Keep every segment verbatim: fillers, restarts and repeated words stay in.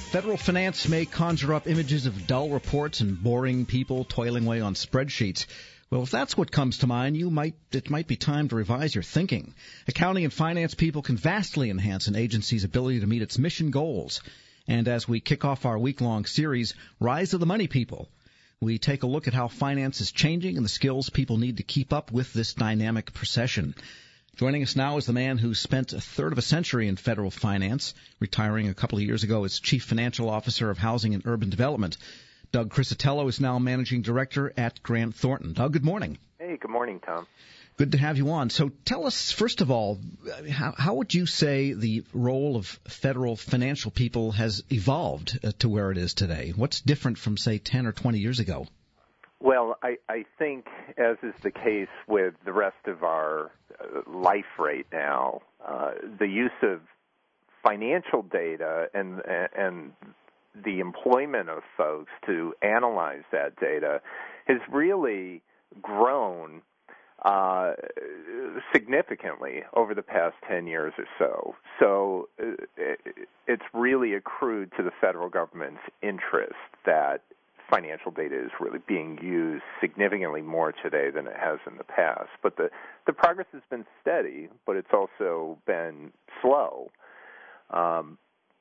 Federal finance may conjure up images of dull reports and boring people toiling away on spreadsheets. Well, if that's what comes to mind, you might it might be time to revise your thinking. Accounting and finance people can vastly enhance an agency's ability to meet its mission goals. And as we kick off our week-long series, Rise of the Money People, we take a look at how finance is changing and the skills people need to keep up with this dynamic procession. Joining us now is the man who spent a third of a century in federal finance, retiring a couple of years ago as Chief Financial Officer of Housing and Urban Development. Doug Criscitello is now Managing Director at Grant Thornton. Doug, good morning. Hey, good morning, Tom. Good to have you on. So tell us, first of all, how, how would you say the role of federal financial people has evolved uh, to where it is today? What's different from, say, ten or twenty years ago? Well, I, I think, as is the case with the rest of our uh, life right now, uh, the use of financial data and and the employment of folks to analyze that data has really grown uh, significantly over the past ten years or so. So uh, it's really accrued to the federal government's interest that financial data is really being used significantly more today than it has in the past. But the, the progress has been steady, but it's also been slow. Um,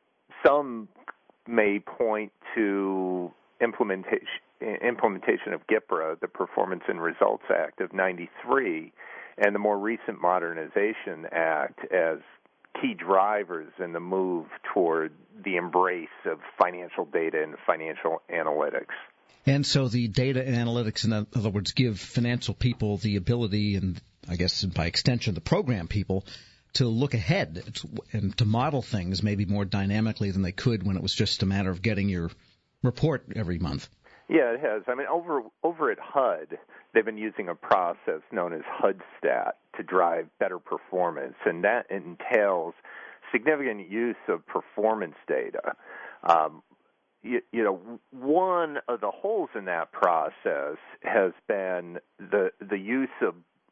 some may point to implementation implementation of GIPRA, the Performance and Results Act of ninety-three, and the more recent Modernization Act as key drivers in the move toward the embrace of financial data and financial analytics. And so the data and analytics, in other words, give financial people the ability, and I guess by extension the program people, to look ahead and to model things maybe more dynamically than they could when it was just a matter of getting your report every month. Yeah, it has. I mean, over over at H U D, they've been using a process known as H U D Stat to drive better performance, and that entails significant use of performance data. Um, you, you know, one of the holes in that process has been the the use of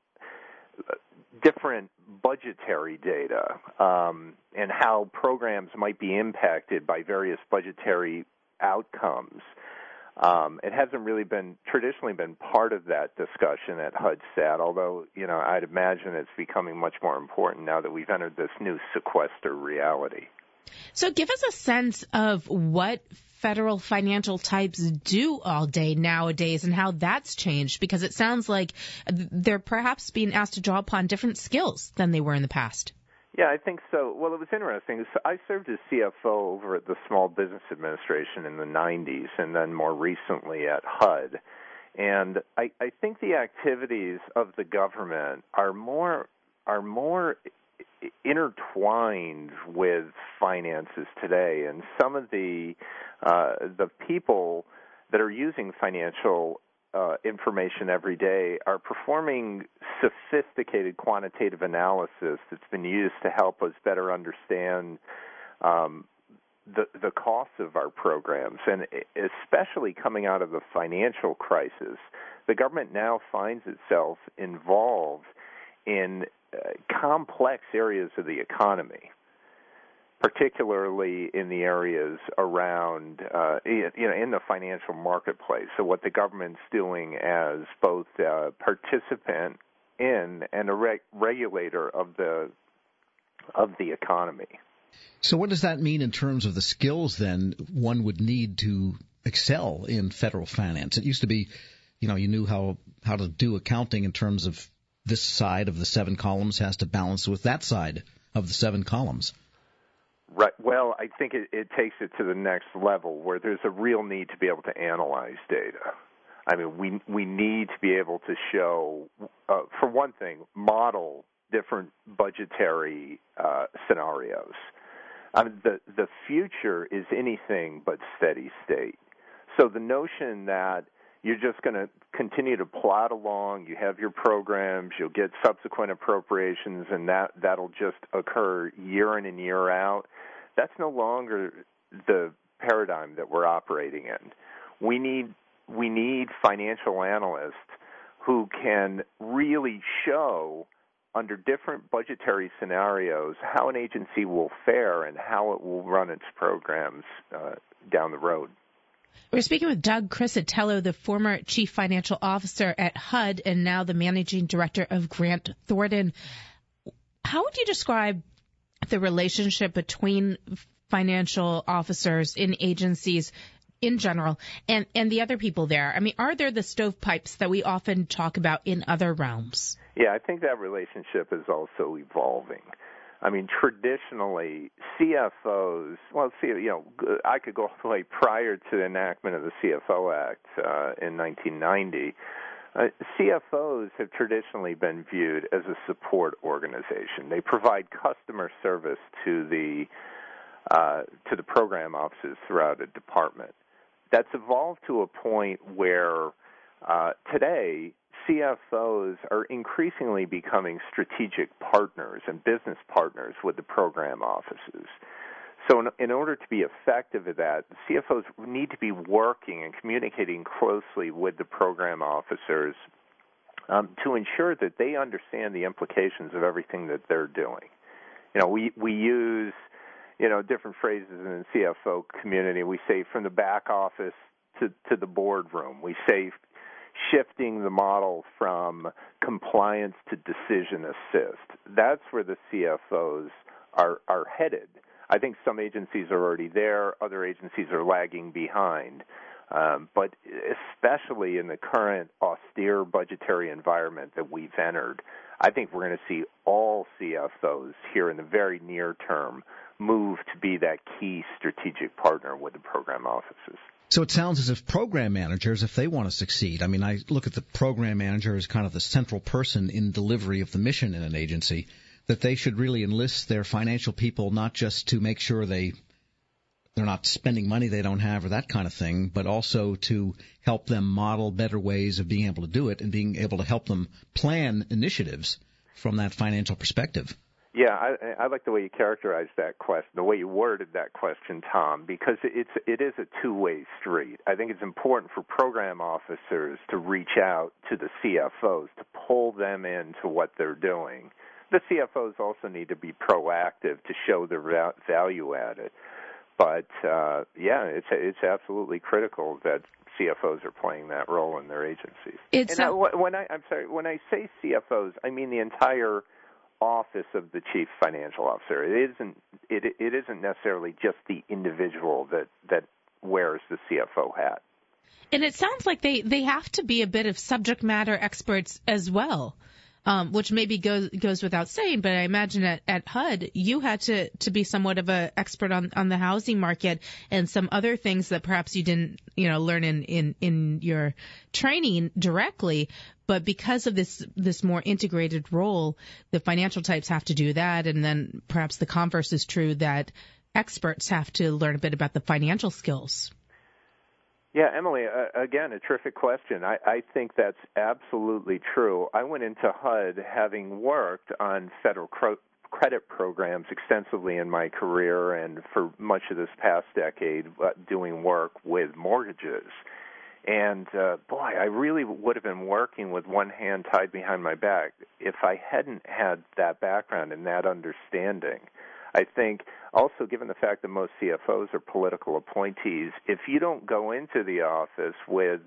different budgetary data um, and how programs might be impacted by various budgetary outcomes. Um, it hasn't really been traditionally been part of that discussion at H U D Stat, although, you know, I'd imagine it's becoming much more important now that we've entered this new sequester reality. So give us a sense of what federal financial types do all day nowadays and how that's changed, because it sounds like they're perhaps being asked to draw upon different skills than they were in the past. Yeah, I think so. Well, it was interesting. I served as C F O over at the Small Business Administration in the nineties and then more recently at H U D. And I, I think the activities of the government are more are more intertwined with finances today. And some of the uh, the people that are using financial Uh, information every day are performing sophisticated quantitative analysis that's been used to help us better understand um, the the costs of our programs, and especially coming out of the financial crisis, the government now finds itself involved in uh, complex areas of the economy, particularly in the areas around, uh, you know, in the financial marketplace. So what the government's doing as both a participant in and a reg- regulator of the of the economy. So what does that mean in terms of the skills, then, one would need to excel in federal finance? It used to be, you know, you knew how, how to do accounting in terms of this side of the seven columns has to balance with that side of the seven columns. Right. Well, I think it, it takes it to the next level where there's a real need to be able to analyze data. I mean, we we need to be able to show, uh, for one thing, model different budgetary uh, scenarios. I mean, the the future is anything but steady state. So the notion that you're just going to continue to plod along, you have your programs, you'll get subsequent appropriations, and that, that'll just occur year in and year out, that's no longer the paradigm that we're operating in. We need we need financial analysts who can really show under different budgetary scenarios, how an agency will fare and how it will run its programs uh, down the road. We're speaking with Doug Criscitello, the former chief financial officer at H U D and now the managing director of Grant Thornton. How would you describe the relationship between financial officers in agencies in general and, and the other people there? I mean, are there the stovepipes that we often talk about in other realms? Yeah, I think that relationship is also evolving. I mean, traditionally, C F Os, well, see, you know, I could go all the way prior to the enactment of the C F O Act uh, in nineteen ninety. Uh, C F Os have traditionally been viewed as a support organization. They provide customer service to the uh, to the program offices throughout a department. That's evolved to a point where uh, today C F Os are increasingly becoming strategic partners and business partners with the program offices. So in, in order to be effective at that, the C F Os need to be working and communicating closely with the program officers um, to ensure that they understand the implications of everything that they're doing. You know, we, we use, you know, different phrases in the C F O community. We say from the back office to, to the boardroom. We say shifting the model from compliance to decision assist. That's where the C F Os are, are headed. I think some agencies are already there. Other agencies are lagging behind. Um, but especially in the current austere budgetary environment that we've entered, I think we're going to see all C F Os here in the very near term move to be that key strategic partner with the program offices. So it sounds as if program managers, if they want to succeed, I mean, I look at the program manager as kind of the central person in delivery of the mission in an agency, that they should really enlist their financial people not just to make sure they, they're not spending money they don't have or that kind of thing, but also to help them model better ways of being able to do it and being able to help them plan initiatives from that financial perspective. Yeah, I, I like the way you characterized that question, the way you worded that question, Tom, because it's it is a two-way street. I think it's important for program officers to reach out to the C F Os, to pull them into what they're doing. The C F Os also need to be proactive to show their value added. But, uh, yeah, it's it's absolutely critical that C F Os are playing that role in their agencies. It's and I, when I, I'm sorry, when I say C F Os, I mean the entire office of the chief financial officer. It isn't it it isn't necessarily just the individual that that wears the C F O hat. And it sounds like they they have to be a bit of subject matter experts as well, um, which maybe goes goes without saying. But I imagine at, at H U D you had to to be somewhat of an expert on on the housing market and some other things that perhaps you didn't you know learn in in in your training directly. But because of this this more integrated role, the financial types have to do that, and then perhaps the converse is true that experts have to learn a bit about the financial skills. Yeah, Emily, uh, again, a terrific question. I, I think that's absolutely true. I went into H U D having worked on federal cro- credit programs extensively in my career and for much of this past decade uh, doing work with mortgages. And, uh, boy, I really would have been working with one hand tied behind my back if I hadn't had that background and that understanding. I think also given the fact that most C F Os are political appointees, if you don't go into the office with,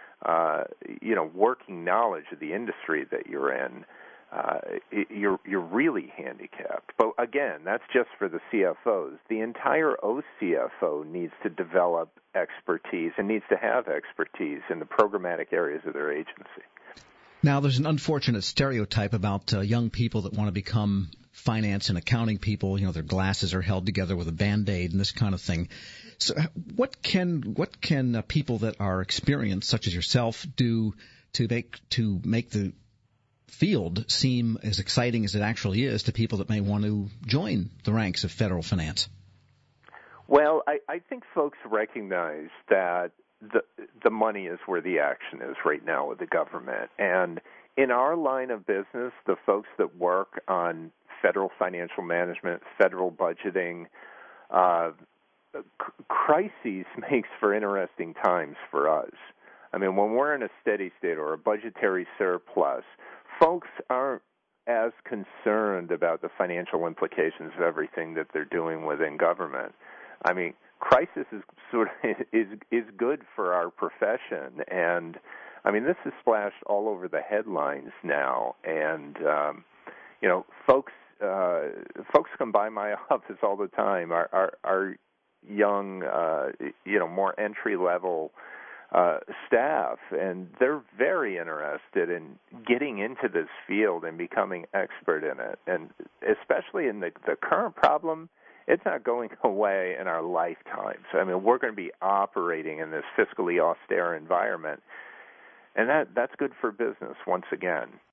uh, you know, working knowledge of the industry that you're in, uh, you're you're really handicapped. But again, that's just for the C F Os. The entire O C F O needs to develop expertise and needs to have expertise in the programmatic areas of their agency. Now, there's an unfortunate stereotype about uh, young people that want to become finance and accounting people. You know, their glasses are held together with a Band-Aid and this kind of thing. So what can what can uh, people that are experienced, such as yourself, do to make to make the field seem as exciting as it actually is to people that may want to join the ranks of federal finance? Well, I, I think folks recognize that the the money is where the action is right now with the government. And in our line of business, the folks that work on federal financial management, federal budgeting, uh, crises makes for interesting times for us. I mean, when we're in a steady state or a budgetary surplus, folks aren't as concerned about the financial implications of everything that they're doing within government. I mean, crisis is sort of is is good for our profession, and I mean, this is splashed all over the headlines now, and um, you know, folks uh, folks come by my office all the time. Our our, our young, uh, you know, more entry level uh, staff, and they're very interested in getting into this field and becoming expert in it, and especially in the the current problem. It's not going away in our lifetimes. I mean, we're going to be operating in this fiscally austere environment, and that that's good for business once again.